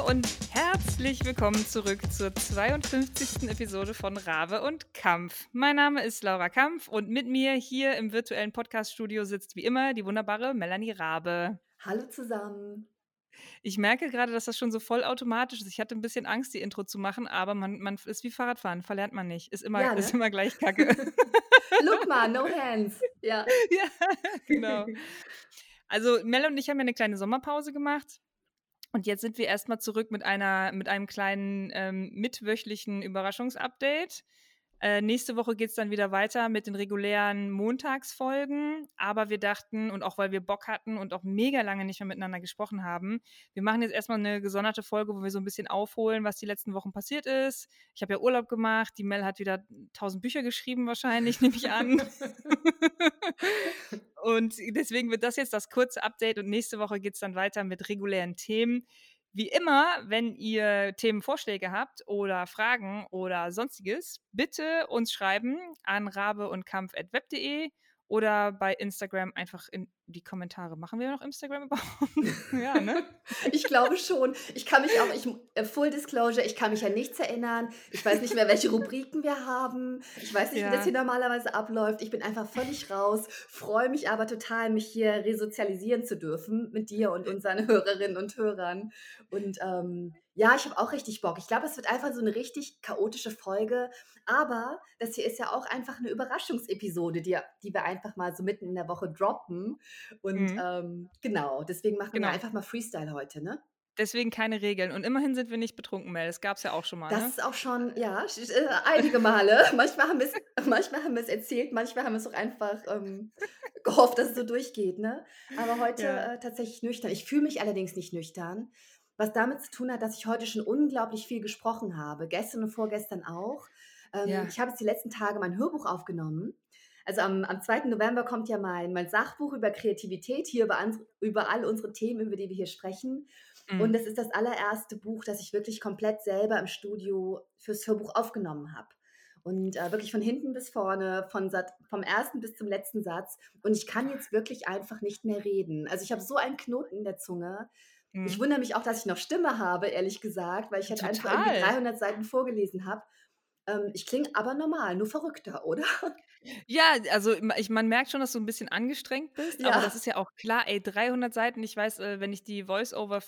und herzlich willkommen zurück zur 52. Episode von Rabe und Kampf. Mein Name ist Laura Kampf und mit mir hier im virtuellen Podcast-Studio sitzt wie immer die wunderbare Melanie Rabe. Hallo zusammen. Ich merke gerade, dass das schon so vollautomatisch ist. Ich hatte ein bisschen Angst, die Intro zu machen, aber man ist wie Fahrradfahren, verlernt man nicht. Ist Ja, ist ne? immer gleich Kacke. Look mal, no hands. Ja. Ja, genau. Also Mel und ich haben ja eine kleine Sommerpause gemacht. Und jetzt sind wir erstmal zurück mit einem kleinen mitwöchlichen Überraschungsupdate. Nächste Woche geht es dann wieder weiter mit den regulären Montagsfolgen. Aber wir dachten, und auch weil wir Bock hatten und auch mega lange nicht mehr miteinander gesprochen haben, wir machen jetzt erstmal eine gesonderte Folge, wo wir so ein bisschen aufholen, was die letzten Wochen passiert ist. Ich habe ja Urlaub gemacht, die Mel hat wieder 1000 Bücher geschrieben wahrscheinlich, nehme ich an. Und deswegen wird das jetzt das kurze Update und nächste Woche geht es dann weiter mit regulären Themen. Wie immer, wenn ihr Themenvorschläge habt oder Fragen oder sonstiges, bitte uns schreiben an rabeundkampf@web.de oder bei Instagram einfach in die Kommentare. Machen wir noch Instagram überhaupt? Ja, ne? Ich glaube schon. Ich kann mich auch Full Disclosure, ich kann mich an nichts erinnern. Ich weiß nicht mehr, welche Rubriken wir haben. Ich weiß nicht, wie das Ja. hier normalerweise abläuft. Ich bin einfach völlig raus, freue mich aber total, mich hier resozialisieren zu dürfen mit dir und unseren Hörerinnen und Hörern. Und ja, ich habe auch richtig Bock. Ich glaube, es wird einfach so eine richtig chaotische Folge. Aber das hier ist ja auch einfach eine Überraschungsepisode, die wir einfach mal so mitten in der Woche droppen. Und Mhm. genau, deswegen machen wir Genau. einfach mal Freestyle heute, ne? Deswegen keine Regeln. Und immerhin sind wir nicht betrunken, Mel. Das gab es ja auch schon mal, Das ne? ist auch schon, ja, einige Male. Manchmal haben wir es erzählt, manchmal haben wir es auch einfach gehofft, dass es so durchgeht, ne? Aber heute Ja. tatsächlich nüchtern. Ich fühle mich allerdings nicht nüchtern, was damit zu tun hat, dass ich heute schon unglaublich viel gesprochen habe. Gestern und vorgestern auch. Ja. Ich habe jetzt die letzten Tage mein Hörbuch aufgenommen. Also am 2. November kommt ja mein Sachbuch über Kreativität, hier über all unsere Themen, über die wir hier sprechen. Und Mhm. das ist das allererste Buch, das ich wirklich komplett selber im Studio fürs Hörbuch aufgenommen habe. Und wirklich von hinten bis vorne, vom ersten bis zum letzten Satz. Und ich kann jetzt wirklich einfach nicht mehr reden. Also ich habe so einen Knoten in der Zunge. Ich Mhm. wundere mich auch, dass ich noch Stimme habe, ehrlich gesagt, weil ich halt einfach irgendwie Total. 300 Seiten vorgelesen habe. Ich klinge aber normal, nur verrückter, oder? Ja, also man merkt schon, dass du ein bisschen angestrengt bist, aber das Ja, ist ja auch klar, ey, 300 Seiten. Ich weiß, wenn ich die Voice-Over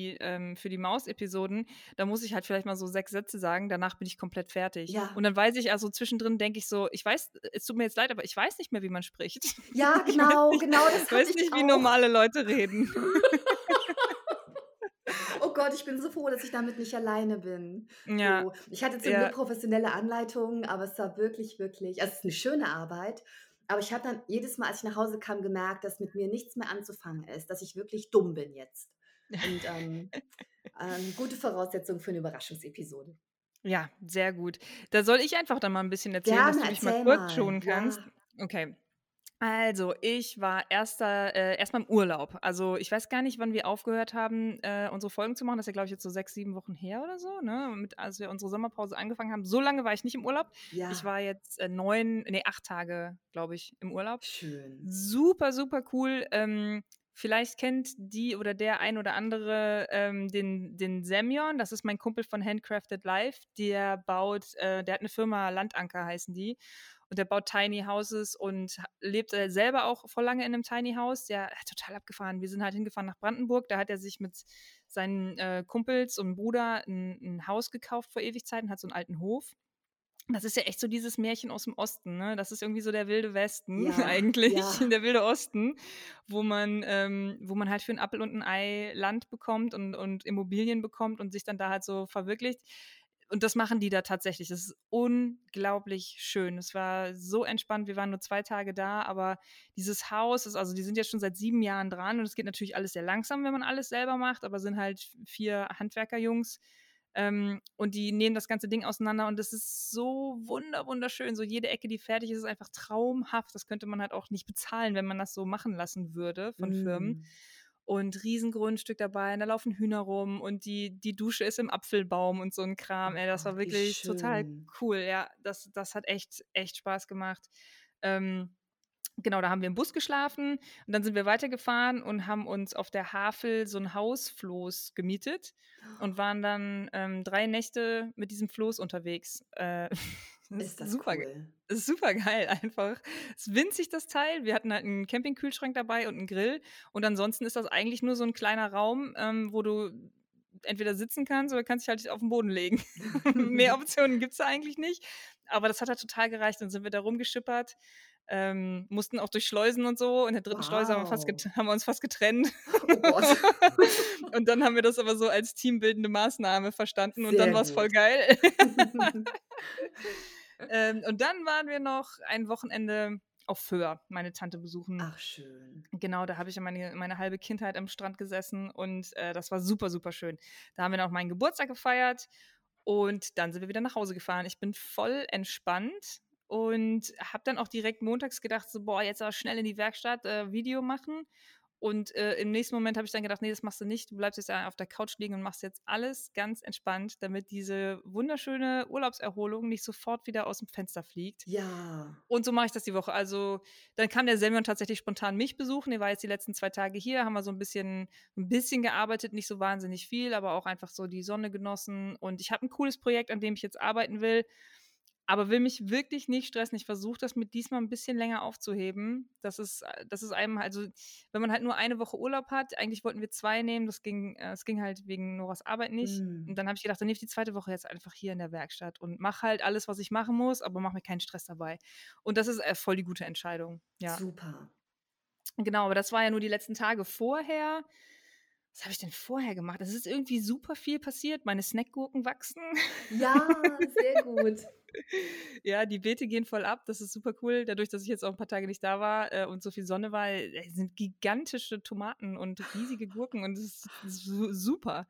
für die Maus-Episoden, da muss ich halt vielleicht mal so 6 Sätze sagen, danach bin ich komplett fertig. ja. Und dann weiß ich also zwischendrin denke ich so: „Ich weiß es tut mir jetzt leid, aber ich weiß nicht mehr, wie man spricht.“ Ja, Ich weiß genau, nicht genau das hatte weiß ich nicht, wie auch. normale Leute reden. Oh Gott, ich bin so froh, dass ich damit nicht alleine bin. Ja, So, ich hatte zum Glück ja. professionelle Anleitungen, aber es war wirklich also, es ist 'ne schöne Arbeit, aber ich habe dann jedes Mal, als ich nach Hause kam, gemerkt, dass mit mir nichts mehr anzufangen ist, dass ich wirklich dumm bin jetzt. Und, gute Voraussetzung für 'ne Überraschungsepisode. Ja, sehr gut. Da soll ich einfach dann mal ein bisschen erzählen, dass Gerne, du dich mal erzähl kurz mal. schonen kannst? Ja, Okay. Also, ich war erst mal im Urlaub. Also, ich weiß gar nicht, wann wir aufgehört haben, unsere Folgen zu machen. Das ist ja, glaube ich, jetzt so 6, 7 Wochen her oder so, ne? Als wir unsere Sommerpause angefangen haben. So lange war ich nicht im Urlaub. Ich ja, war jetzt 8 Tage, glaube ich, im Urlaub. schön. Super, super cool. Vielleicht kennt die oder der ein oder andere den Semyon. Das ist mein Kumpel von Handcrafted Life. Der hat eine Firma, Landanker heißen die. Und der baut Tiny Houses und lebt selber auch voll lange in einem Tiny House. Der total abgefahren. Wir sind halt hingefahren nach Brandenburg. Da hat er sich mit seinen Kumpels und Bruder ein Haus gekauft vor Ewigkeiten, hat so einen alten Hof. Das ist ja echt so dieses Märchen aus dem Osten, ne? Das ist irgendwie so der wilde Westen Ja, eigentlich, ja. der wilde Osten, wo man halt für 'n Appel und 'n Ei Land bekommt und Immobilien bekommt und sich dann da halt so verwirklicht. Und das machen die da tatsächlich. Das ist unglaublich schön. Es war so entspannt. Wir waren nur 2 Tage da, aber dieses Haus ist also die sind jetzt schon seit 7 Jahren dran und es geht natürlich alles sehr langsam, wenn man alles selber macht, aber sind halt 4 Handwerkerjungs, und die nehmen das ganze Ding auseinander und das ist so wunderschön. So jede Ecke, die fertig ist, ist einfach traumhaft. Das könnte man halt auch nicht bezahlen, wenn man das so machen lassen würde von Firmen. Mhm. Und Riesengrundstück dabei, und da laufen Hühner rum und die Dusche ist im Apfelbaum und so ein Kram. Oh Ey, das war Gott, wie wirklich total schön. cool. Ja, das hat echt Spaß gemacht. Ähm, Genau, da haben wir im Bus geschlafen und dann sind wir weitergefahren und haben uns auf der Havel so 'n Hausfloß gemietet und waren dann, 3 Nächte mit diesem Floß unterwegs. Das ist Ist das cool. das ist supergeil einfach. Ist winzig, das Teil. Wir hatten halt 'n Campingkühlschrank dabei und 'n Grill und ansonsten ist das eigentlich nur so 'n kleiner Raum, wo du entweder sitzen kannst oder kannst dich halt auf 'n Boden legen. Mehr Optionen gibt's da eigentlich nicht, aber das hat halt total gereicht. Dann sind wir da rumgeschippert, mussten auch durch Schleusen und so. In der 3. Schleuse Wow. haben wir uns fast getrennt. Oh Gott. Und dann haben wir das aber so als teambildende Maßnahme verstanden und dann Sehr war's voll gut. geil. Und dann waren wir noch ein Wochenende auf Föhr meine Tante besuchen. Ach schön. Genau, da habe ich ja meine halbe Kindheit am Strand gesessen und, das war super, super schön. Da haben wir dann auch meinen Geburtstag gefeiert und dann sind wir wieder nach Hause gefahren. Ich bin voll entspannt und habe dann auch direkt montags gedacht so: „Boah, jetzt aber schnell in die Werkstatt, Video machen." Und, im nächsten Moment habe ich dann gedacht: „Ne, das machst du nicht. Du bleibst jetzt da auf der Couch liegen und machst jetzt alles ganz entspannt, damit diese wunderschöne Urlaubserholung nicht sofort wieder aus'm Fenster fliegt." Ja. Und so mache ich das die Woche. Also, dann kam der Semyon tatsächlich spontan mich besuchen. Der war jetzt die letzten 2 Tage hier, haben wir so 'n bisschen gearbeitet, nicht so wahnsinnig viel, aber auch einfach so die Sonne genossen. Und ich habe 'n cooles Projekt, an dem ich jetzt arbeiten will, aber will mich wirklich nicht stressen. Ich versuche das mir diesmal 'n bisschen länger aufzuheben. Das ist einem also, wenn man halt nur eine Woche Urlaub hat eigentlich wollten wir 2 nehmen, es ging halt wegen Noras Arbeit nicht. Mhm. Und dann habe ich gedacht, dann nehme ich die zweite Woche jetzt einfach hier in der Werkstatt und mache halt alles, was ich machen muss, aber mache mir keinen Stress dabei. Und das ist, voll die gute Entscheidung, ja. Super. Genau, aber das war ja nur die letzten Tage vorher. Was habe ich denn vorher gemacht? Es ist irgendwie super viel passiert. Meine Snackgurken wachsen. Ja, sehr gut. Ja, die Beete gehen voll ab. Das ist super cool. Dadurch, dass ich jetzt auch 'n paar Tage nicht da war, und so viel Sonne war, sind gigantische Tomaten und riesige Gurken und das ist super.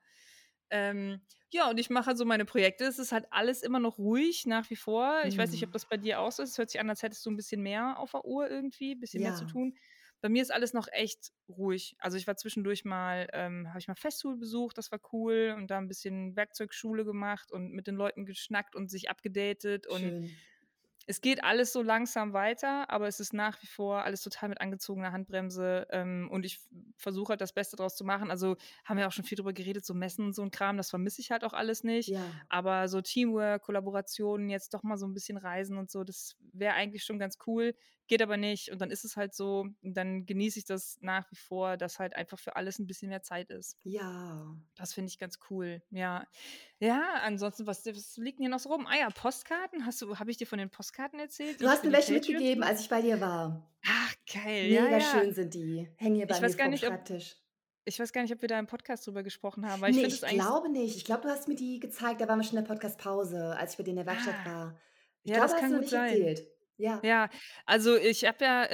Ja, und ich mache halt so meine Projekte. Es ist halt alles immer noch ruhig nach wie vor. Ich weiß nicht, ob Mhm. das bei dir auch so ist. Es hört sich an, als hättest du 'n bisschen mehr auf der Uhr irgendwie, bisschen mehr zu Ja. tun. Bei mir ist alles noch echt ruhig. Also, ich war zwischendurch mal habe ich mal Festool besucht, das war cool und da 'n bisschen Werkzeugschule gemacht und mit den Leuten geschnackt und sich abgedatet und Schön. es geht alles so langsam weiter, aber es ist nach wie vor alles total mit angezogener Handbremse, und ich versuche halt das Beste draus zu machen. Also, haben wir auch schon viel drüber geredet, so Messen und so 'n Kram, das vermisse ich halt auch alles nicht. Ja. Aber so Teamwork, Kollaborationen, jetzt doch mal so 'n bisschen reisen und so, das wäre eigentlich schon ganz cool, geht aber nicht. Und dann ist es halt so, und dann genieße ich das nach wie vor, dass halt einfach für alles 'n bisschen mehr Zeit ist. Ja. Das finde ich ganz cool, ja. Ja, ansonsten, was liegt 'n hier noch so rum? Ah ja, Postkarten. Habe ich dir von den Postkarten erzählt, die Du ich hast für mir die welche Patreons mitgegeben, als ich bei dir war. ach, geil, ja, Mega ja. schön sind die. Hängen hier bei Ich mir weiß gar vorm nicht, ob Schreibtisch. wir da im Podcast drüber gesprochen haben, weil ich Ne, finde es ich eigentlich glaube nicht. Ich glaube, du hast mir die gezeigt, da waren wir schon in der Podcastpause, als ich bei dir in der Werkstatt ah, war. Ich ja, glaube, das hast kann du mir gut welche sein. erzählt. Ja. Ja, also ich habe ja,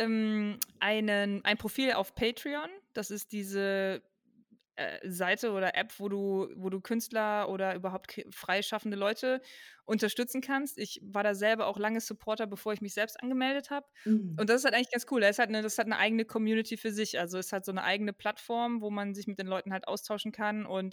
ein Profil auf Patreon. Das ist diese, Seite oder App, wo du Künstler oder überhaupt freischaffende Leute unterstützen kannst. Ich war da selber auch lange Supporter, bevor ich mich selbst angemeldet habe. Mhm. Und das ist halt eigentlich ganz cool. Das hat 'ne eigene Community für sich. Also, es hat so eine eigene Plattform, wo man sich mit den Leuten halt austauschen kann und,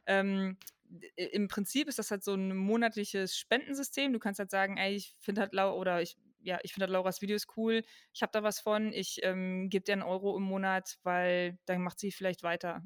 im Prinzip ist das halt so ein monatliches Spendensystem. Du kannst halt sagen: „Ey, ich finde halt ich finde halt Lauras Videos cool. Ich habe da was von. Ich, gebe dir 1 € im Monat, weil dann macht sie vielleicht weiter."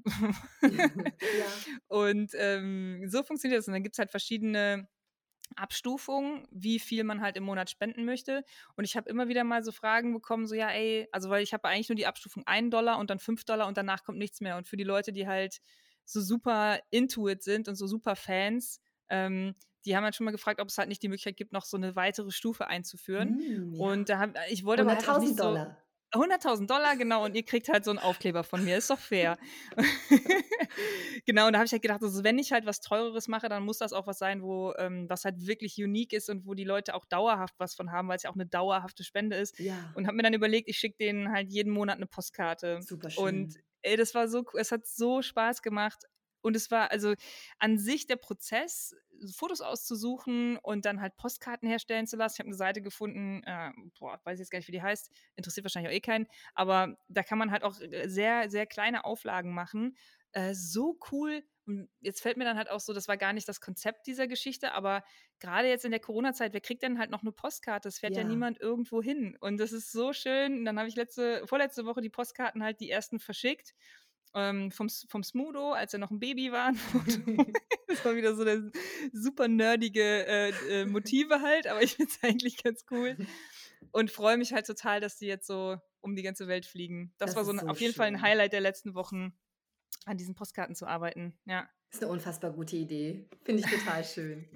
Ja. Und, so funktioniert das. Und dann gibt's halt verschiedene Abstufungen, wie viel man halt im Monat spenden möchte. Und ich habe immer wieder mal so Fragen bekommen, so: „Ja, ey", also, weil ich habe eigentlich nur die Abstufung 1 $ und dann 5 $ und danach kommt nichts mehr. Und für die Leute, die halt so super into it sind und so super Fans, die haben halt schon mal gefragt, ob es halt nicht die Möglichkeit gibt, noch so eine weitere Stufe einzuführen. Und Ja. ich wollte aber halt auch nicht 100.000 so Dollar. 100.000 $, genau, und ihr kriegt halt so 'n Aufkleber von mir, ist doch fair. Genau, und da habe ich halt gedacht, also, wenn ich halt was Teureres mache, dann muss das auch was sein, was halt wirklich unique ist und wo die Leute auch dauerhaft was von haben, weil's ja auch 'ne dauerhafte Spende ist. Ja, Und habe mir dann überlegt, ich schicke denen halt jeden Monat 'ne Postkarte. super Und, schön. ey, das war so es hat so Spaß gemacht. Und es war also an sich der Prozess, Fotos auszusuchen und dann halt Postkarten herstellen zu lassen. Ich habe 'ne Seite gefunden, weiß ich jetzt gar nicht, wie die heißt, interessiert wahrscheinlich auch eh keinen, aber da kann man halt auch, sehr, sehr kleine Auflagen machen. So cool Und jetzt fällt mir dann halt auch so, das war gar nicht das Konzept dieser Geschichte, aber gerade jetzt in der Corona-Zeit, wer kriegt denn halt noch eine Postkarte? Es fährt ja Ja. niemand irgendwo hin. Und das ist so schön. Und dann habe ich vorletzte Woche die Postkarten halt die ersten verschickt. Vom Smudo, als er noch ein Baby war, ein Foto. Das war wieder so der super nerdige Motive halt, aber ich finde es eigentlich ganz cool. Und freue mich halt total, dass die jetzt so um die ganze Welt fliegen. Das Das war so ist so auf jeden Fall ein schön. Highlight der letzten Wochen, an diesen Postkarten zu arbeiten. Ja. Ist 'ne unfassbar gute Idee. Finde ich total schön.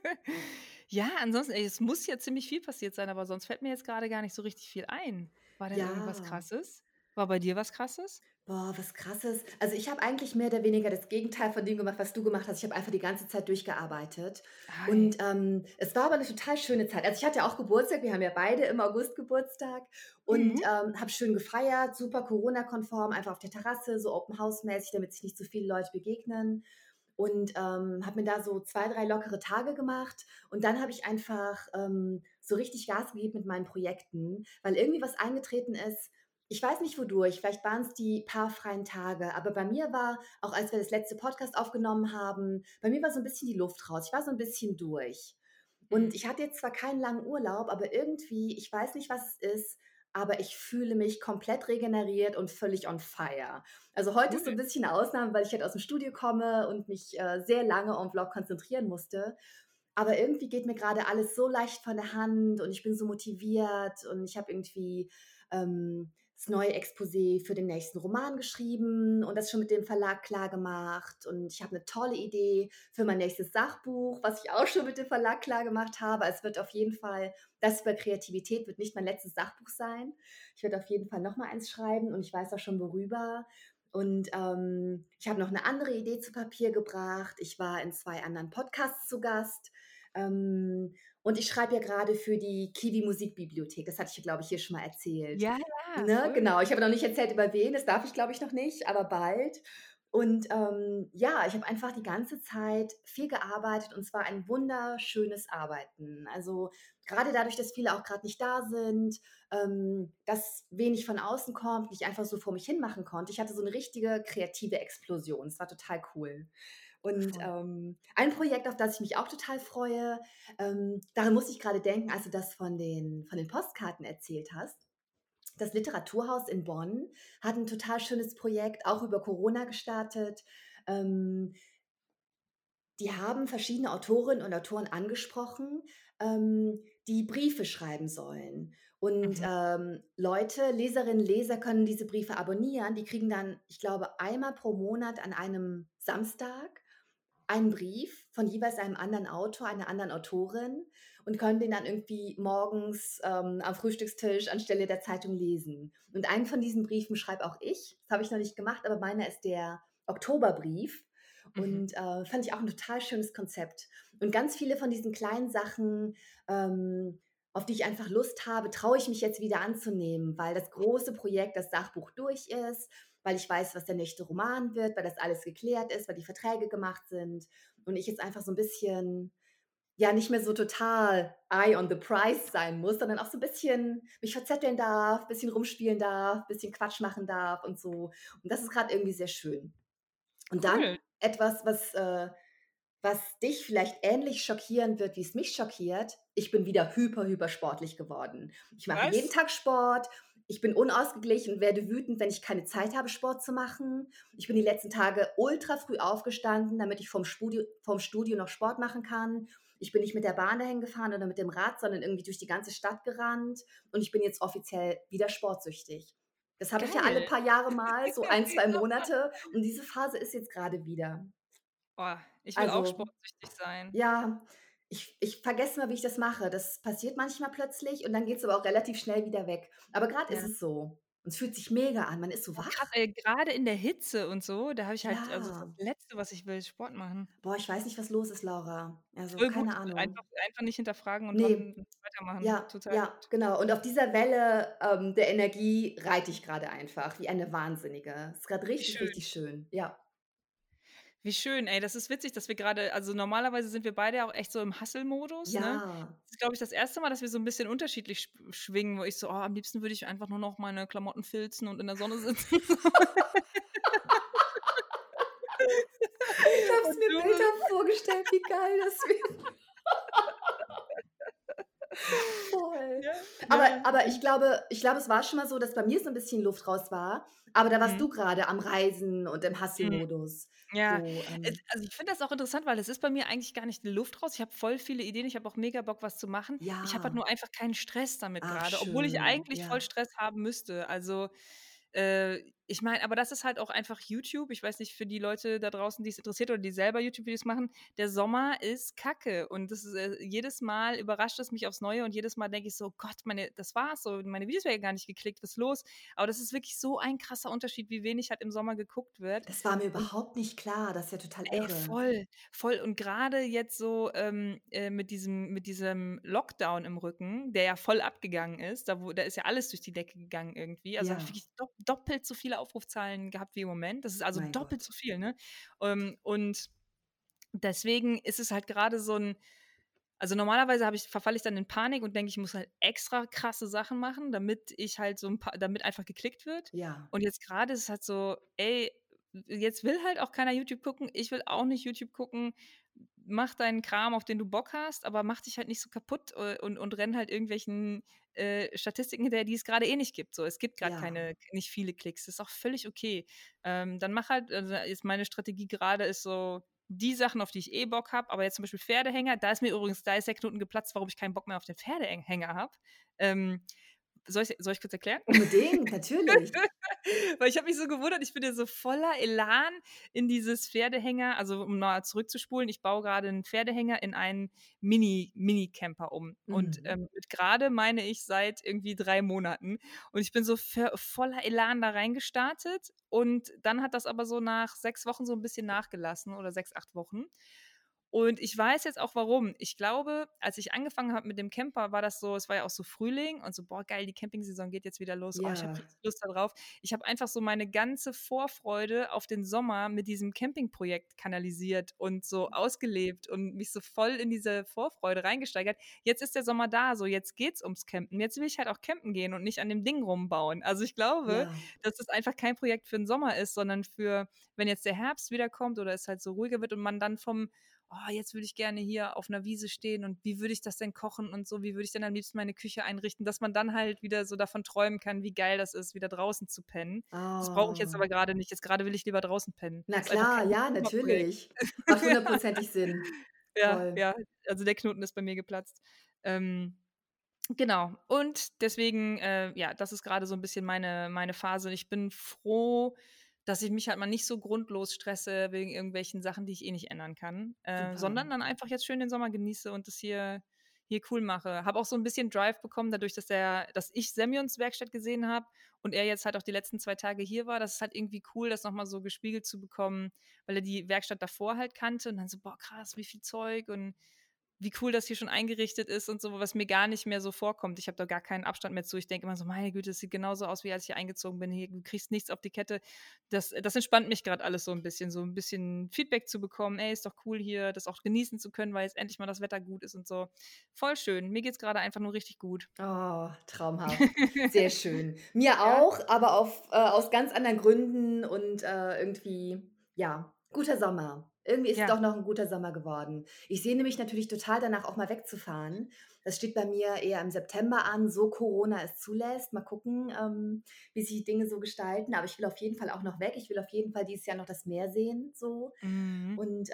Ja, ansonsten, ey, es muss ja ziemlich viel passiert sein, aber sonst fällt mir jetzt gerade gar nicht so richtig viel ein. War denn irgendwas Ja. Krasses? War bei dir was Krasses? Boah, was Krasses. Also, ich habe eigentlich mehr oder weniger das Gegenteil von dem gemacht, was du gemacht hast. Ich habe einfach die ganze Zeit durchgearbeitet Ei. und, es war aber 'ne total schöne Zeit. Also, ich hatte ja auch Geburtstag, wir haben ja beide im August Geburtstag und, Mhm. habe schön gefeiert, super Corona-konform, einfach auf der Terrasse, so Open House-mäßig, damit sich nicht so viele Leute begegnen und, habe mir da so 2, 3 lockere Tage gemacht und dann habe ich einfach, so richtig Gas gegeben mit meinen Projekten, weil irgendwie was eingetreten ist. Ich weiß nicht wodurch, vielleicht waren es die paar freien Tage, aber bei mir war, auch als wir das letzte Podcast aufgenommen haben, bei mir war so ein bisschen die Luft raus. Ich war so ein bisschen durch. Und Mhm. ich hatte jetzt zwar keinen langen Urlaub, aber irgendwie, ich weiß nicht, was es ist, aber ich fühle mich komplett regeneriert und völlig on fire. Also, heute Cool. ist so ein bisschen 'ne Ausnahme, weil ich halt aus dem Studio komme und mich, sehr lange en bloc konzentrieren musste. Aber irgendwie geht mir gerade alles so leicht von der Hand und ich bin so motiviert und ich habe irgendwie, das neue Exposé für den nächsten Roman geschrieben und das schon mit dem Verlag klargemacht. Und ich habe eine tolle Idee für mein nächstes Sachbuch, was ich auch schon mit dem Verlag klargemacht habe. Es wird auf jeden Fall, das über Kreativität wird nicht mein letztes Sachbuch sein. Ich werde auf jeden Fall noch mal eins schreiben und ich weiß auch schon worüber. Und, ich habe noch eine andere Idee zu Papier gebracht. Ich war in 2 anderen Podcasts zu Gast. Und ich schreibe ja gerade für die Kiwi Musikbibliothek. Das hatte ich, glaube ich, hier schon mal erzählt. Ja, ja, Ne, voll. genau. Ich habe noch nicht erzählt, über wen, das darf ich, glaube ich, noch nicht, aber bald. Und, ja, ich habe einfach die ganze Zeit viel gearbeitet und zwar ein wunderschönes Arbeiten. Also, gerade dadurch, dass viele auch gerade nicht da sind, dass wenig von außen kommt, nicht einfach so vor mich hin machen konnte. Ich hatte so eine richtige kreative Explosion. Es war total cool. Und, Voll. ein Projekt, auf das ich mich auch total freue, daran musste ich gerade denken, als du das von den Postkarten erzählt hast. Das Literaturhaus in Bonn hat ein total schönes Projekt, auch über Corona gestartet. Ähm, Die haben verschiedene Autorinnen und Autoren angesprochen, die Briefe schreiben sollen. Und, Mhm. Leute, Leserinnen, Leser können diese Briefe abonnieren. Die kriegen dann, ich glaube, einmal pro Monat an einem Samstag einen Brief von jeweils einem anderen Autor, einer anderen Autorin und können den dann irgendwie morgens, am Frühstückstisch anstelle der Zeitung lesen. Und einen von diesen Briefen schreibe auch ich. Das habe ich noch nicht gemacht, aber meiner ist der Oktoberbrief Mhm. und, fand ich auch ein total schönes Konzept. Und ganz viele von diesen kleinen Sachen, auf die ich einfach Lust habe, traue ich mich jetzt wieder anzunehmen, weil das große Projekt, das Sachbuch durch ist, weil ich weiß, was der nächste Roman wird, weil das alles geklärt ist, weil die Verträge gemacht sind und ich jetzt einfach so ein bisschen, ja, nicht mehr so total eye on the prize sein muss, sondern auch so ein bisschen mich verzetteln darf, bisschen rumspielen darf, bisschen Quatsch machen darf und so. Und das ist gerade irgendwie sehr schön. Und dann Cool. etwas, was dich vielleicht ähnlich schockieren wird, wie es mich schockiert: Ich bin wieder hyper sportlich geworden. Ich mache jeden Was? Tag Sport. Ich bin unausgeglichen und werde wütend, wenn ich keine Zeit habe, Sport zu machen. Ich bin die letzten Tage ultra früh aufgestanden, damit ich vorm Studio noch Sport machen kann. Ich bin nicht mit der Bahn dahin gefahren oder mit dem Rad, sondern irgendwie durch die ganze Stadt gerannt und ich bin jetzt offiziell wieder sportsüchtig. Das habe ich ja alle Geil. paar Jahre mal, so ein 2 Monate und diese Phase ist jetzt gerade wieder. Oh, ich will auch Also, sportsüchtig sein. ja, ich vergesse mal, wie ich das mache. Das passiert manchmal plötzlich und dann geht's aber auch relativ schnell wieder weg. Aber grad ist Ja. es so. Und es fühlt sich mega an. Man ist so Oh, krass, wach. ey, grade in der Hitze und so, da habe ich halt also, das Ja. Letzte, was ich will, ist Sport machen. Boah, ich weiß nicht, was los ist, Laura. Also, Voll gut, keine Ahnung. einfach nicht hinterfragen und Ne, dran weitermachen. ja, Total ja, gut. genau. Und auf dieser Welle, der Energie reite ich grade einfach wie eine Wahnsinnige. Ist grad Wie richtig, schön. richtig schön. Ja. Wie schön, ey. Das ist witzig, dass wir grade also, normalerweise sind wir beide ja auch echt so im Hustle-Modus, ne? Ja. Das ist, glaube ich, das erste Mal, dass wir so 'n bisschen unterschiedlich schwingen, wo ich so: „Oh, am liebsten würde ich einfach nur noch meine Klamotten filzen und in der Sonne sitzen." geil das wäre. Voll. Ja, Aber ja, aber ich glaube, es war schon mal so, dass bei mir so 'n bisschen Luft raus war, aber da warst mhm, du grade am Reisen und im mhm. Hustle-Modus. Ja, So, also, ich finde das auch interessant, weil es ist bei mir eigentlich gar nicht die Luft raus. Ich habe voll viele Ideen, ich habe auch mega Bock, was zu machen. Ich habe halt ja. nur einfach keinen Stress damit Ach grade, obwohl ich schön, eigentlich voll ja. Stress haben müsste. Also, ich meine, aber das ist halt auch einfach YouTube. Ich weiß nicht, für die Leute da draußen, die's interessiert oder die selber YouTube-Videos machen, der Sommer ist Kacke und das ist, jedes Mal überrascht es mich aufs Neue und jedes Mal denke ich so: „Gott, meine das war's so, meine Videos werden ja gar nicht geklickt, was ist los?“ Aber das ist wirklich so ein krasser Unterschied, wie wenig halt im Sommer geguckt wird. Das war mir Und überhaupt nicht klar. Das ist ja total ey, irre. voll, voll. Und grade jetzt so, mit diesem Lockdown im Rücken, der ja voll abgegangen ist, da ist ja alles durch die Decke gegangen irgendwie. Also, habe ich Ja, wirklich doppelt so viele Aufrufzahlen gehabt wie im Moment. Das ist also mein doppelt so Gott. viel, ne? Und deswegen ist es halt grade so 'n also, normalerweise verfalle ich dann in Panik und denke, ich muss halt extra krasse Sachen machen, damit ich halt so 'n paar damit einfach geklickt wird. Ja, Und jetzt grade ist es halt so: „Ey, jetzt will halt auch keiner YouTube gucken. Ich will auch nicht YouTube gucken. Mach deinen Kram, auf den du Bock hast, aber mach dich halt nicht so kaputt, und renn halt irgendwelchen, Statistiken hinterher, die es grade eh nicht gibt.“ So, es gibt grad ja. keine nicht viele Klicks. Das ist auch völlig okay. Dann mach halt also, ist meine Strategie grade ist so die Sachen, auf die ich eh Bock habe, aber jetzt zum Beispiel Pferdehänger, da ist der Knoten geplatzt, warum ich keinen Bock mehr auf den Pferdehänger habe. Ähm, soll ich kurz erklären? Unbedingt, natürlich. Weil ich habe mich so gewundert, ich bin ja so voller Elan in dieses Pferdehänger also, um mal zurückzuspulen, ich baue grade 'n Pferdehänger in einen Mini-Camper um. Und, Mhm. mit grade meine ich seit irgendwie 3 Monaten. Und ich bin so voller Elan da reingestartet und dann hat das aber so nach 6 Wochen so 'n bisschen nachgelassen oder 6, 8 Wochen. Und ich weiß jetzt auch warum. Ich glaube, als ich angefangen habe mit dem Camper, war das so es war ja auch so Frühling und so: „Boah, geil, die Campingsaison geht jetzt wieder los. Oh, ich habe Ja. richtig Lust da drauf.“ Ich habe einfach so meine ganze Vorfreude auf den Sommer mit diesem Campingprojekt kanalisiert und so ausgelebt und mich so voll in diese Vorfreude reingesteigert. Jetzt ist der Sommer da, so jetzt geht's ums Campen. Jetzt will ich halt auch campen gehen und nicht an dem Ding rumbauen. Also, ich glaube, Ja. dass es einfach kein Projekt für 'n Sommer ist, sondern für wenn jetzt der Herbst wiederkommt oder es halt so ruhiger wird und man dann vom „Oh, jetzt würde ich gerne hier auf 'ner Wiese stehen und wie würde ich das denn kochen und so? Wie würde ich denn am liebsten meine Küche einrichten?“ Dass man dann halt wieder so davon träumen kann, wie geil das ist, wieder draußen zu pennen. Das brauche ich jetzt Oh. aber grade nicht. Jetzt grade will ich lieber draußen pennen. Na Ist einfach klar, kein ja, Sommerprojekt. natürlich. Macht hundertprozentig Sinn. Ja, Voll. ja, also der Knoten ist bei mir geplatzt. Ähm, genau. Und deswegen, ja, das ist grade so 'n bisschen meine Phase. Ich bin froh, dass ich mich halt mal nicht so grundlos stresse wegen irgendwelchen Sachen, die ich eh nicht ändern kann, Super. sondern dann einfach jetzt schön den Sommer genieße und das hier cool mache. Habe auch so 'n bisschen Drive bekommen dadurch, dass ich Semyons Werkstatt gesehen habe und er jetzt halt auch die letzten 2 Tage hier war. Das ist halt irgendwie cool, das noch mal so gespiegelt zu bekommen, weil er die Werkstatt davor halt kannte und dann so: „Boah, krass, wie viel Zeug und wie cool das hier schon eingerichtet ist und so, was mir gar nicht mehr so vorkommt. Ich habe da gar keinen Abstand mehr zu. Ich denke immer so: „Meine Güte, es sieht genauso aus, wie als ich hier eingezogen bin. Hier du kriegst nichts auf die Kette.“ Das entspannt mich grad alles so 'n bisschen Feedback zu bekommen: „Ey, ist doch cool hier, das auch genießen zu können, weil jetzt endlich mal das Wetter gut ist und so.“ Voll schön. Mir geht's grade einfach nur richtig gut. Oh, traumhaft. Sehr schön. Mir Ja? auch, aber aus ganz anderen Gründen und, irgendwie, ja, guter Sommer. Irgendwie ist es Ja. doch noch 'n guter Sommer geworden. Ich sehne mich natürlich total danach, auch mal wegzufahren. Das steht bei mir eher im September an, so Corona es zulässt. Mal gucken, wie sich die Dinge so gestalten. Aber ich will auf jeden Fall auch noch weg. Ich will auf jeden Fall dieses Jahr noch das Meer sehen, so. Mhm. Und,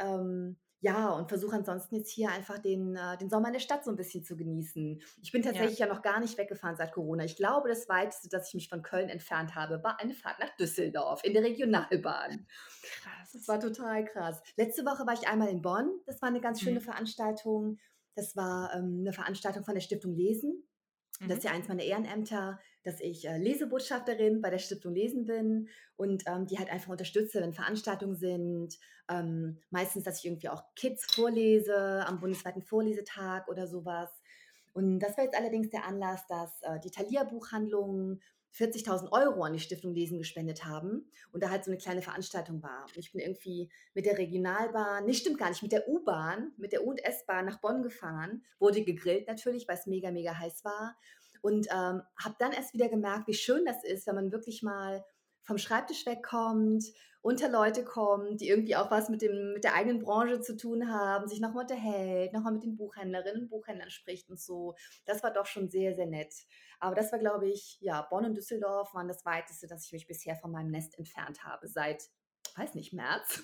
ja, und versuche ansonsten jetzt hier einfach den Sommer in der Stadt so 'n bisschen zu genießen. Ich bin Ja. tatsächlich ja noch gar nicht weggefahren seit Corona. Ich glaube, das Weiteste, dass ich mich von Köln entfernt habe, war eine Fahrt nach Düsseldorf in der Regionalbahn. Das Krass. war total krass. Letzte Woche war ich einmal in Bonn. Das war 'ne ganz schöne Mhm. Veranstaltung. Das war, 'ne Veranstaltung von der Stiftung Lesen. Das Mhm. ist ja eins meiner Ehrenämter, dass ich, Lesebotschafterin bei der Stiftung Lesen bin und, die halt einfach unterstütze, wenn Veranstaltungen sind. Meistens, dass ich irgendwie auch Kids vorlese am bundesweiten Vorlesetag oder sowas. Und das war jetzt allerdings der Anlass, dass, die Thalia-Buchhandlung 40.000 € an die Stiftung Lesen gespendet haben und da halt so eine kleine Veranstaltung war. Und ich bin irgendwie mit der Regionalbahn ne, stimmt gar nicht, mit der U und S-Bahn nach Bonn gefahren, wurde gegrillt natürlich, weil's mega, mega heiß war und, habe dann erst wieder gemerkt, wie schön das ist, wenn man wirklich mal vom Schreibtisch wegkommt, unter Leute kommt, die irgendwie auch was mit der eigenen Branche zu tun haben, sich nochmal unterhält, nochmal mit den Buchhändlerinnen und Buchhändlern spricht und so. Das war doch schon sehr, sehr nett. Aber das war, glaube ich, ja, Bonn und Düsseldorf waren das Weiteste, dass ich mich bisher von meinem Nest entfernt habe, seit, weiß nicht, März.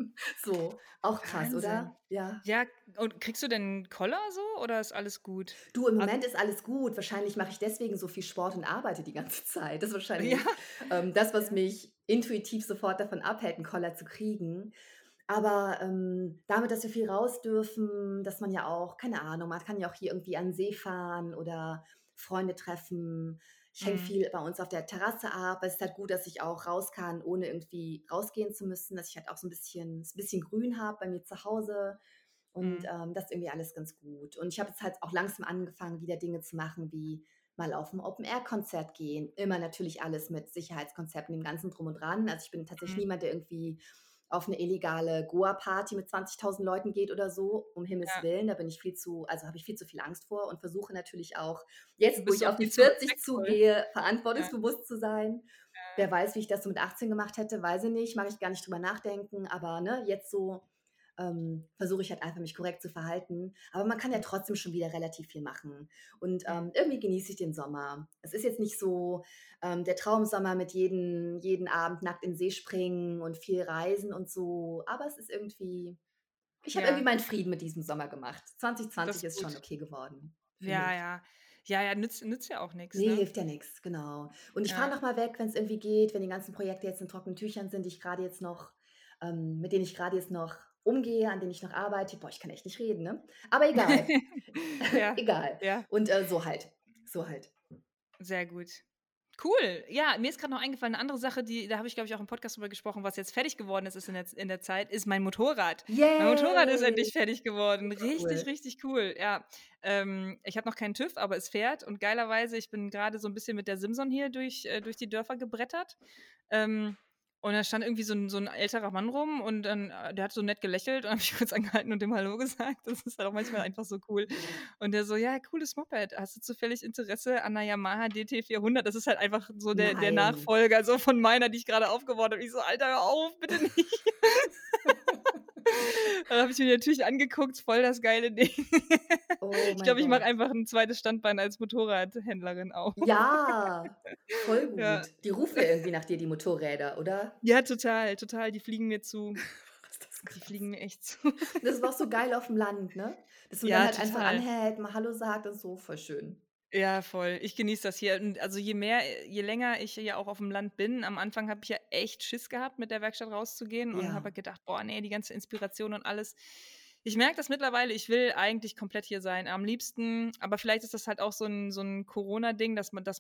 So, auch krass, Wahnsinn. oder? Ja. Ja, und kriegst du denn 'n Koller so oder ist alles gut? Du, im Al Moment ist alles gut. Wahrscheinlich mache ich deswegen so viel Sport und arbeite die ganze Zeit. Das ist ja, wahrscheinlich, das, was ja. mich intuitiv sofort davon abhält, 'n Koller zu kriegen. Aber, damit, dass wir viel raus dürfen, dass man ja auch keine Ahnung, man kann ja auch hier irgendwie an 'n See fahren oder Freunde treffen. Ich hänge Mhm, viel bei uns auf der Terrasse ab. Es ist halt gut, dass ich auch raus kann, ohne irgendwie rausgehen zu müssen, dass ich halt auch so 'n bisschen Grün habe bei mir zu Hause. Und, mhm. das ist irgendwie alles ganz gut. Und ich habe jetzt halt auch langsam angefangen, wieder Dinge zu machen, wie mal auf 'n Open-Air-Konzert gehen. Immer natürlich alles mit Sicherheitskonzepten, dem Ganzen Drum und Dran. Also, ich bin tatsächlich Mhm. niemand, der irgendwie auf 'ne illegale Goa-Party mit 20.000 Leuten geht oder so, um Himmels Ja. Willen. Da bin ich viel zu also, habe ich viel zu viel Angst vor und versuche natürlich auch jetzt, wo Bist ich du auch auf die viel zu 40 respektvoll? zugehe, Ja, verantwortungsbewusst zu sein. ja, Wer weiß, wie ich das so mit 18 gemacht hätte, weiß ich nicht, mag ich gar nicht drüber nachdenken, aber, ne, jetzt so versuche ich halt einfach, mich korrekt zu verhalten. Aber man kann ja mhm, trotzdem schon wieder relativ viel machen. Und mhm. irgendwie genieße ich den Sommer. Es ist jetzt nicht so der Traumsommer mit jeden Abend nackt in den See springen und viel reisen und so. Aber es ist irgendwie, ich habe irgendwie Ja, meinen Frieden mit diesem Sommer gemacht. das 2020 ist ist schon gut. okay geworden, finde Ja, ich. ja. Ja, ja, nützt ja auch nix, Ne, ne? hilft ja nix, genau. Und ich fahre Ja. noch mal weg, wenn's irgendwie geht, wenn die ganzen Projekte jetzt in trockenen Tüchern sind, die ich grade jetzt noch mit denen ich grade jetzt noch umgehe, an denen ich noch arbeite. Boah, ich kann echt nicht reden, ne? Aber egal, Ja, egal. ja, Und, so halt, so halt. sehr gut. Cool. Ja, mir ist grad noch eingefallen, 'ne andere Sache, da habe ich, glaube ich, auch im Podcast drüber gesprochen, was jetzt fertig geworden ist in der Zeit, ist mein Motorrad. Mein Motorrad ist Yay, endlich fertig geworden. super Richtig, cool. richtig cool, ja. Ich habe noch keinen TÜV, aber es fährt und geilerweise, ich bin grade so 'n bisschen mit der Simson hier durch die Dörfer gebrettert. Ähm, und da stand irgendwie so 'n älterer Mann rum und dann der hat so nett gelächelt und habe ich kurz angehalten und dem Hallo gesagt. Das ist halt auch manchmal einfach so cool. Und der so: „Ja, cooles Moped. Hast du zufällig Interesse an 'ner Yamaha DT400?" Das ist halt einfach so der Nein. Nachfolger so von meiner, die ich grade aufgebaut habe. Ich so: „Alter, hör auf, bitte nicht." Dann habe ich mir natürlich angeguckt, voll das geile Ding. Oh Ich mein glaube, ich mache Gott. einfach 'n zweites Standbein als Motorradhändlerin auf. Ja, voll Ja. gut. Die rufen ja irgendwie nach dir, die Motorräder, oder? Ja, total, total, die fliegen mir zu. Ist das Die krass. fliegen mir echt zu. Das ist auch so geil aufm Land, ne? Dass man dann Ja, halt einfach total. anhält, mal hallo sagt und so, voll schön. Ja, voll. Ich genieße das hier und also je länger ich hier auch aufm Land bin, am Anfang habe ich ja echt Schiss gehabt, mit der Werkstatt rauszugehen und habe Ja, halt gedacht: „Boah, ne, die ganze Inspiration und alles." Ich merke das mittlerweile, ich will eigentlich komplett hier sein. Am liebsten, aber vielleicht ist das halt auch so 'n Corona-Ding,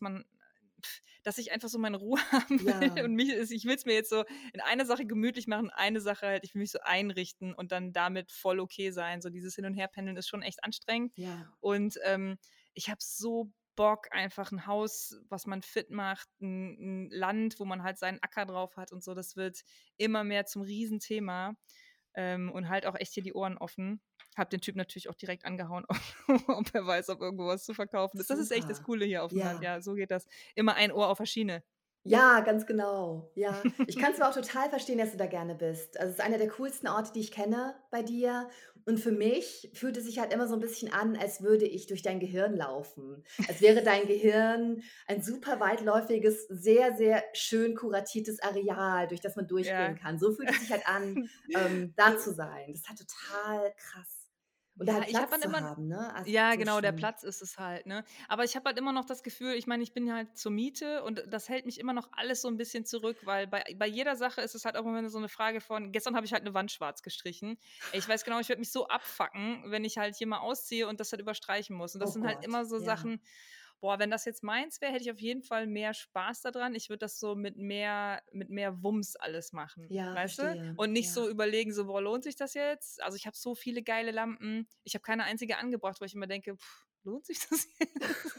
dass ich einfach so meine Ruhe haben will ja, und ich will's mir jetzt so in einer Sache gemütlich machen, eine Sache halt, ich will mich so einrichten und dann damit voll okay sein. So dieses Hin und Herpendeln ist schon echt anstrengend ja, und, ich habe so Bock, einfach 'n Haus, was man fit macht, 'n Land, wo man halt seinen Acker drauf hat und so. Das wird immer mehr zum Riesenthema, und halt auch echt hier die Ohren offen. Habe den Typ natürlich auch direkt angehauen, ob er weiß, ob irgendwo was zu verkaufen ist. Das ist echt das super. Coole hier aufm Land. Ja. Ja, so geht das. Immer ein Ohr auf der Schiene. Ja, ganz genau. Ja. Ich kann's aber auch total verstehen, dass du da gerne bist. Also, es ist einer der coolsten Orte, die ich kenne bei dir. Und für mich fühlt es sich halt immer so 'n bisschen an, als würde ich durch dein Gehirn laufen. Als wäre dein Gehirn ein super weitläufiges, sehr, sehr schön kuratiertes Areal, durch das man durchgehen Ja. kann. So fühlt es sich halt an, da zu sein. Das ist halt total krass. Und da Ja, halt ich habe Platz dann zu immer haben, ne? Also, ja, so genau, der schön. Platz ist es halt, ne? Aber ich habe halt immer noch das Gefühl, ich meine, ich bin halt zur Miete und das hält mich immer noch alles so 'n bisschen zurück, weil bei jeder Sache ist es halt auch immer so 'ne Frage von gestern habe ich halt 'ne Wand schwarz gestrichen. Ey, ich weiß genau, ich würde mich so abfucken, wenn ich halt hier mal ausziehe und das halt überstreichen muss. Und das Oh sind halt Gott, immer so ja. Sachen, boah, wenn das jetzt meins wäre, hätte ich auf jeden Fall mehr Spaß da dran. Ich würde das so mit mehr Wumms alles machen, Ja, weißt du? verstehe. Und nicht so Ja. überlegen, so: „Boah, lohnt sich das jetzt?" Also, ich habe so viele geile Lampen. Ich habe keine einzige angebracht, weil ich immer denke: „Lohnt sich das jetzt?"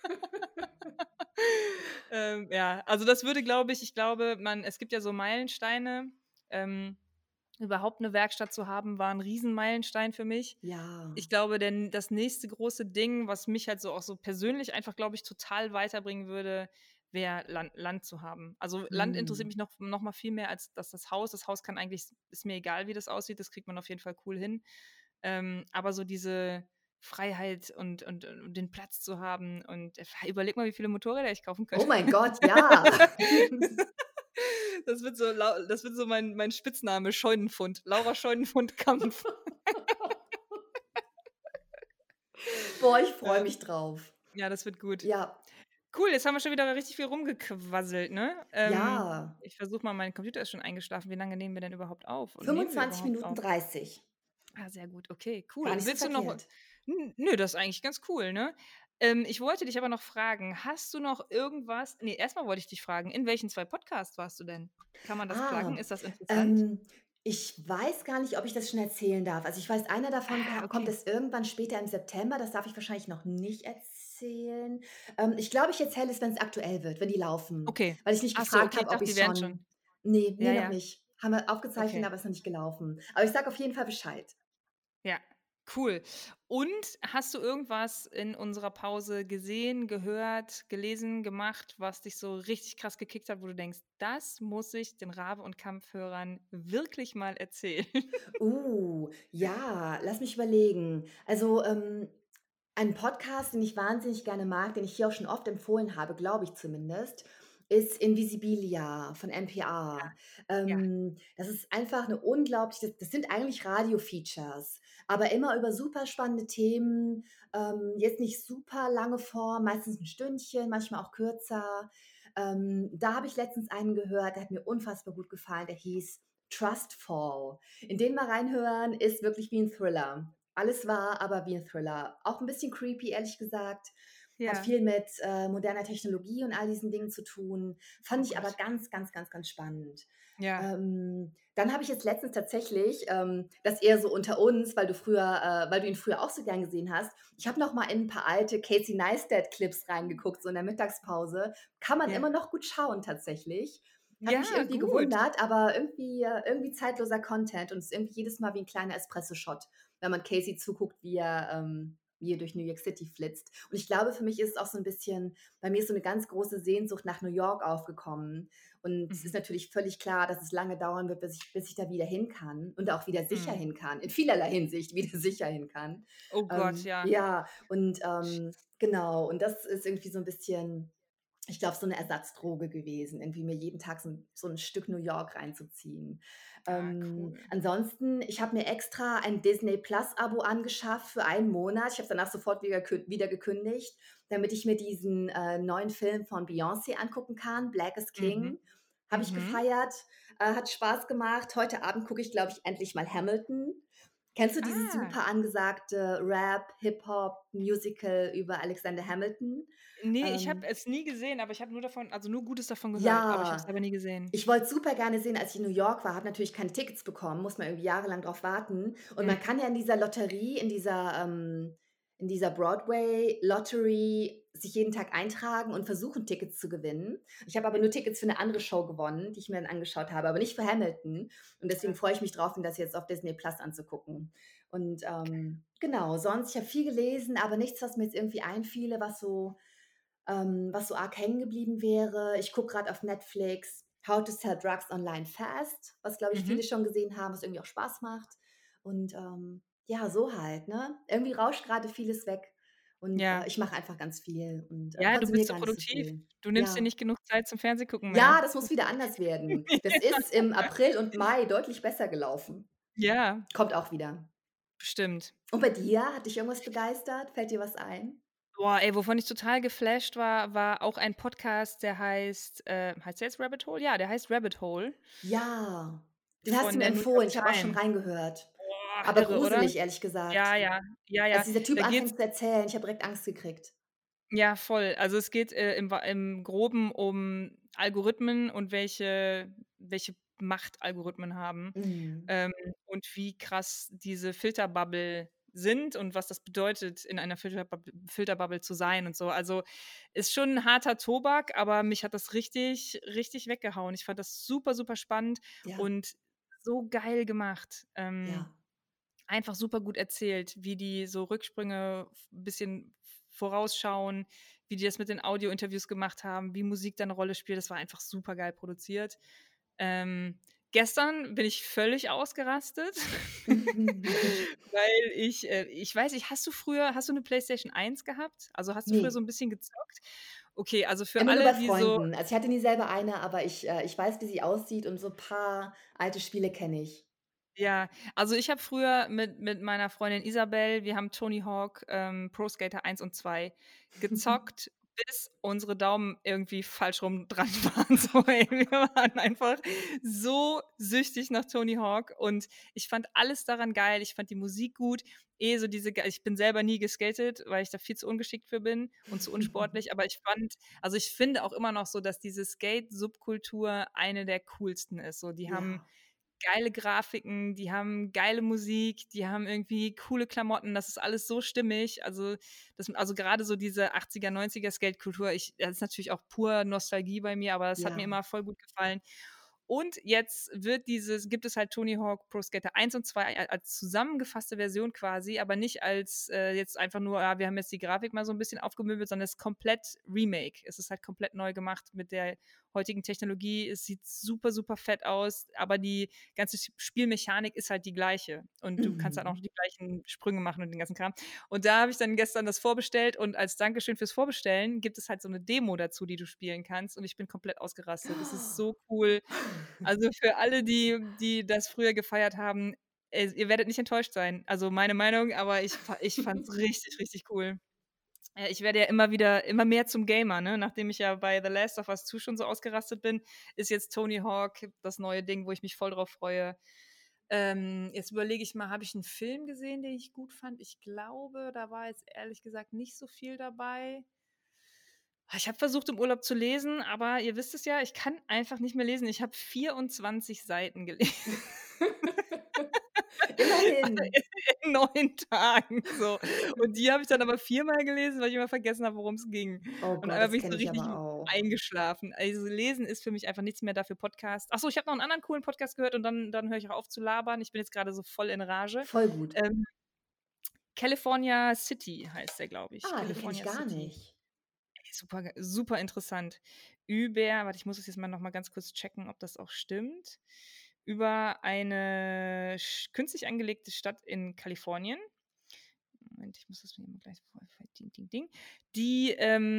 Ja, also, das würde, glaube ich, es gibt ja so Meilensteine. Ähm, Überhaupt 'ne Werkstatt zu haben, war 'n Riesenmeilenstein für mich. Ja. Ich glaube, das nächste große Ding, was mich halt so auch so persönlich einfach, glaube ich, total weiterbringen würde, wäre, Land zu haben. Also Land interessiert Mhm. mich noch mal viel mehr als das Haus. Das Haus kann eigentlich, ist mir egal, wie das aussieht, das kriegt man auf jeden Fall cool hin. Aber so diese Freiheit und den Platz zu haben und überleg mal, wie viele Motorräder ich kaufen Oh könnte. mein Gott, ja. Das wird so mein Spitzname, Scheunenfund. Laura Scheunenfund-Kampf. Boah, ich freue Ja. mich drauf. Ja, das wird gut. Ja, Cool, jetzt haben wir schon wieder richtig viel rumgequasselt, ne? ja. Ich versuche mal, mein Computer ist schon eingeschlafen. Wie lange nehmen wir denn überhaupt auf? Und nehmen wir 25 überhaupt Minuten auf? 30. Ah, sehr gut, okay, Gar cool. nicht so Willst du noch verkehrt. nö, das ist eigentlich ganz cool, ne? Ich wollte dich aber noch fragen, hast du noch irgendwas erstmal wollte ich dich fragen, in welchen 2 Podcasts warst du denn? Kann man das pluggen? Ah, Ist das interessant? ähm, ich weiß gar nicht, ob ich das schon erzählen darf. Also, ich weiß, einer davon Ah, kommt okay. es irgendwann später im September. Das darf ich wahrscheinlich noch nicht erzählen. Ich glaube, ich erzähle es, wenn es aktuell wird, wenn die laufen, Okay. weil ich nicht Ach so, gefragt okay, ich habe, ob dachte, ich die es wären schon. schon. Ne, Ja, ne, noch ja, nicht. Haben wir aufgezeichnet, okay. aber ist noch nicht gelaufen. Aber ich sage auf jeden Fall Bescheid. Ja, cool. Und hast du irgendwas in unserer Pause gesehen, gehört, gelesen, gemacht, was dich so richtig krass gekickt hat, wo du denkst: „Das muss ich den Rabe und Kampfhörern wirklich mal erzählen?“ Ja, lass mich überlegen. Also, ein Podcast, den ich wahnsinnig gerne mag, den ich hier auch schon oft empfohlen habe, glaube ich zumindest, ist Invisibilia von NPR. Ja, Das ist einfach eine unglaublich, das sind eigentlich Radio-Features, aber immer über super spannende Themen, jetzt nicht super lange Form, meistens ein Stündchen, manchmal auch kürzer. Da habe ich letztens einen gehört, der hat mir unfassbar gut gefallen, der hieß Trustfall. In den mal reinhören, ist wirklich wie ein Thriller. Alles wahr, aber wie ein Thriller. Auch ein bisschen creepy, ehrlich gesagt. Hat ja. viel mit, moderner Technologie und all diesen Dingen zu tun. Oh Fand ich aber Gott. ganz, ganz, ganz, ganz spannend. Ja. Dann habe ich jetzt letztens tatsächlich, das eher so unter uns, weil du ihn früher auch so gern gesehen hast. Ich habe noch mal in ein paar alte Casey Neistat-Clips reingeguckt, so in der Mittagspause. Kann man Ja. immer noch gut schauen tatsächlich. Hat mich Ja, irgendwie gut. gewundert, aber irgendwie zeitloser Content und ist irgendwie jedes Mal wie 'n kleiner Espresso-Shot, wenn man Casey zuguckt, wie er durch New York City flitzt. Und ich glaube, für mich ist es auch so 'n bisschen, bei mir ist so 'ne ganz große Sehnsucht nach New York aufgekommen. Und es ist Mhm. natürlich völlig klar, dass es lange dauern wird, bis ich da wieder hin kann und auch wieder sicher Mhm. hin kann, in vielerlei Hinsicht wieder sicher hin kann. Oh Gott, ja. Ja, und, genau, und das ist irgendwie so 'n bisschen, ich glaube, so 'ne Ersatzdroge gewesen, irgendwie mir jeden Tag so 'n Stück New York reinzuziehen. Ah, cool. Ansonsten, ich habe mir extra ein Disney-Plus-Abo angeschafft für einen Monat. Ich habe es danach sofort wieder gekündigt, damit ich mir diesen, neuen Film von Beyoncé angucken kann, Black is Mhm. King. Habe ich Mhm. gefeiert, hat Spaß gemacht. Heute Abend gucke ich, glaube ich, endlich mal Hamilton. Kennst du dieses Ah. super angesagte Rap, Hip-Hop, Musical über Alexander Hamilton? Ne, ich habe Ähm, es nie gesehen, aber ich habe nur Gutes davon gehört, aber ich habe es ja, selber nie gesehen. ich wollte es super gerne sehen, als ich in New York war, habe natürlich keine Tickets bekommen, muss man irgendwie jahrelang drauf warten. Und man Mhm. kann ja in dieser Lotterie, in dieser Broadway-Lottery sich jeden Tag eintragen und versuchen, Tickets zu gewinnen. Ich habe aber nur Tickets für eine andere Show gewonnen, die ich mir dann angeschaut habe, aber nicht für Hamilton. Und deswegen Ja. freue ich mich drauf, mir das jetzt auf Disney Plus anzugucken. Und, genau, sonst, ich habe viel gelesen, aber nichts, was mir jetzt irgendwie einfiele, was so arg hängen geblieben wäre. Ich gucke gerade auf Netflix „How to Sell Drugs Online Fast", was, glaube ich, Mhm. viele schon gesehen haben, was irgendwie auch Spaß macht. Und, ja, so halt, ne? Irgendwie rauscht gerade vieles weg und, Ja. ich mache einfach ganz viel und, Ja, du bist konsumiere so gar nicht so produktiv. viel. Du nimmst dir Ja. nicht genug Zeit zum Fernsehgucken mehr. Ja, das muss Das wieder anders werden. Das ist im April und Mai deutlich besser gelaufen. ja, Kommt auch wieder. bestimmt. Und bei dir? Hat dich irgendwas begeistert? Fällt dir was ein? Boah, ey, wovon ich total geflasht war, war auch ein Podcast, der heißt der jetzt Rabbit Hole? Ja, der heißt Rabbit Hole Ja, den hast du von mir der New York empfohlen. Ich habe auch schon Times. reingehört. Boah, Aber irre, oder? gruselig, ehrlich gesagt. Ja, ja, ja, Als ja. dieser Typ Da geht's anfängt zu erzählen, ich habe direkt Angst gekriegt. ja, voll. Also, es geht, im Groben um Algorithmen und welche Macht Algorithmen haben, Mhm. ähm, und wie krass diese Filterbubble sind und was das bedeutet, in einer Filterbubble zu sein und so. Also, ist schon 'n harter Tobak, aber mich hat das richtig, richtig weggehauen. Ich fand das super, super spannend Ja, und so geil gemacht. ja. Einfach super gut erzählt, wie die so Rücksprünge bisschen vorausschauen, wie die das mit den Audiointerviews gemacht haben, wie Musik da 'ne Rolle spielt. Das war einfach supergeil produziert. Ähm, Gestern bin ich völlig ausgerastet, weil ich weiß nicht, hast du 'ne PlayStation 1 gehabt? Also, hast du früher so Ne, 'n bisschen gezockt? Okay, also für immer nur alle, bei die so Freunden. Also, ich hatte nie selber eine, aber ich weiß, wie sie aussieht und so paar alte Spiele kenne ich. ja, also ich habe früher mit meiner Freundin Isabel, wir haben Tony Hawk, Pro Skater 1 und 2 gezockt, bis unsere Daumen irgendwie falsch rum dran waren. So, ey, wir waren einfach so süchtig nach Tony Hawk und ich fand alles daran geil. Ich fand die Musik gut. So diese ge Ich bin selber nie geskatet, weil ich da viel zu ungeschickt für bin und zu unsportlich, aber ich finde auch immer noch so, dass diese Skate-Subkultur eine der coolsten ist. So, die haben Ja, geile Grafiken, die haben geile Musik, die haben irgendwie coole Klamotten, das ist alles so stimmig. Also grade so diese 80er, 90er Skatekultur, das ist natürlich auch pur Nostalgie bei mir, aber das hat mir ja. immer voll gut gefallen. Und jetzt gibt es halt Tony Hawk Pro Skater 1 und 2 als zusammengefasste Version quasi, aber nicht als, jetzt einfach nur, wir haben jetzt die Grafik mal so ein bisschen aufgemöbelt, sondern es ist komplett Remake. Es ist halt komplett neu gemacht mit der heutigen Technologie. Es sieht super, super fett aus, aber die ganze Spielmechanik ist halt die gleiche. Und du kannst dann auch Mhm. noch die gleichen Sprünge machen und den ganzen Kram. Und da habe ich dann gestern das vorbestellt und als Dankeschön fürs Vorbestellen gibt es halt so eine Demo dazu, die du spielen kannst. Und ich bin komplett ausgerastet. Es ist so cool. Also für alle, die das früher gefeiert haben, ihr werdet nicht enttäuscht sein. Also meine Meinung, aber ich fand's richtig, richtig cool. Ich werde ja immer mehr zum Gamer, ne? Nachdem ich ja bei The Last of Us 2 schon so ausgerastet bin, ist jetzt Tony Hawk das neue Ding, wo ich mich voll drauf freue. Jetzt überlege ich mal, habe ich einen Film gesehen, den ich gut fand? Ich glaube, da war jetzt ehrlich gesagt nicht so viel dabei. Ich habe versucht, im Urlaub zu lesen, aber ihr wisst es ja, ich kann einfach nicht mehr lesen. Ich habe 24 Seiten gelesen. Immerhin. In 9 Tagen so. Und die habe ich dann aber viermal gelesen, weil ich immer vergessen habe, worum es ging. Oh Und Gott, einmal das bin ich kenne so ich richtig aber auch. eingeschlafen. Also, Lesen ist für mich einfach nichts mehr dafür Podcast. Ach so, ich habe noch 'n anderen coolen Podcast gehört und dann höre ich auch auf zu labern. Ich bin jetzt grade so voll in Rage. Voll gut. Ähm, California City heißt der, glaube ich. Ah, den kenne ich California gar City. nicht. Ey, super interessant. Warte, ich muss das jetzt mal noch mal ganz kurz checken, ob das auch stimmt. Über eine künstlich angelegte Stadt in Kalifornien. Moment, ich muss das mir mal gleich vor ding, ding, ding. Die,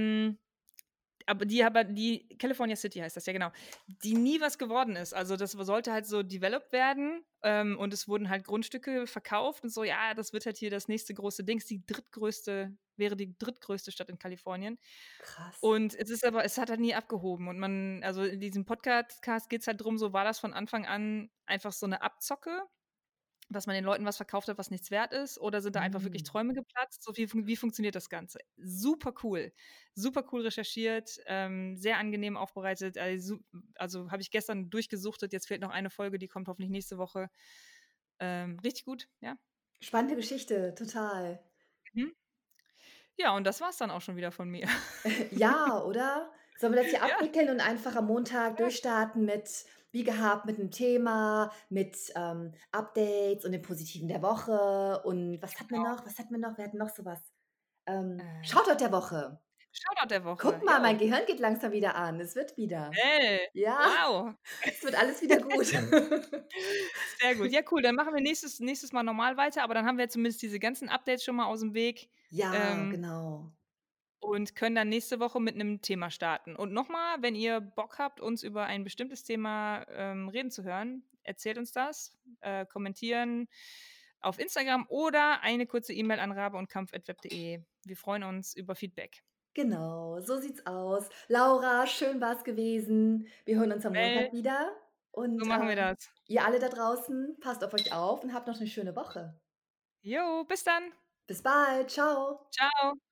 die California City heißt das, ja genau, die nie was geworden ist. Also, das sollte halt so developed werden, und es wurden halt Grundstücke verkauft und so, ja, das wird halt hier das nächste große Ding. Die drittgrößte Stadt in Kalifornien. Krass. Und es hat halt nie abgehoben und also, in diesem Podcast geht's halt drum, so war das von Anfang an einfach so 'ne Abzocke, dass man den Leuten was verkauft hat, was nichts wert ist, oder sind da einfach wirklich Mhm. Träume geplatzt? So wie funktioniert das Ganze? Super cool recherchiert, sehr angenehm aufbereitet. Also, habe ich gestern durchgesuchtet, jetzt fehlt noch eine Folge, die kommt hoffentlich nächste Woche. Richtig gut, ja. Spannende Geschichte, total. Mhm. Ja, und das war's dann auch schon wieder von mir. Ja, oder? Sollen wir das hier Ja, abwickeln und einfach am Montag ja, durchstarten mit wie gehabt, mit 'nem Thema, mit, Updates und den Positiven der Woche und was hatten wir genau. noch? Was hatten wir noch? Wir hatten noch so was. Äh, Shoutout der Woche. Shoutout der Woche, Guck mal, mein jo. Gehirn geht langsam wieder an. Es wird wieder. Hey, Ja, wow. es wird alles wieder gut. Sehr gut. Ja, cool, dann machen wir nächstes Mal normal weiter, aber dann haben wir zumindest diese ganzen Updates schon mal aus'm Weg, Ja, ähm, genau. und können dann nächste Woche mit 'nem Thema starten. Und noch mal, wenn ihr Bock habt, uns über ein bestimmtes Thema, reden zu hören, erzählt uns das, kommentieren auf Instagram oder eine kurze E-Mail an rabe-und-kampf@web.de. Wir freuen uns über Feedback. Genau, so sieht's aus. Laura, schön war's gewesen. Wir hören uns am Mel, Montag wieder so und, machen wir das. ihr alle da draußen, passt auf euch auf und habt noch 'ne schöne Woche. Jo, bis dann. Bis bald. Tschau. Tschau.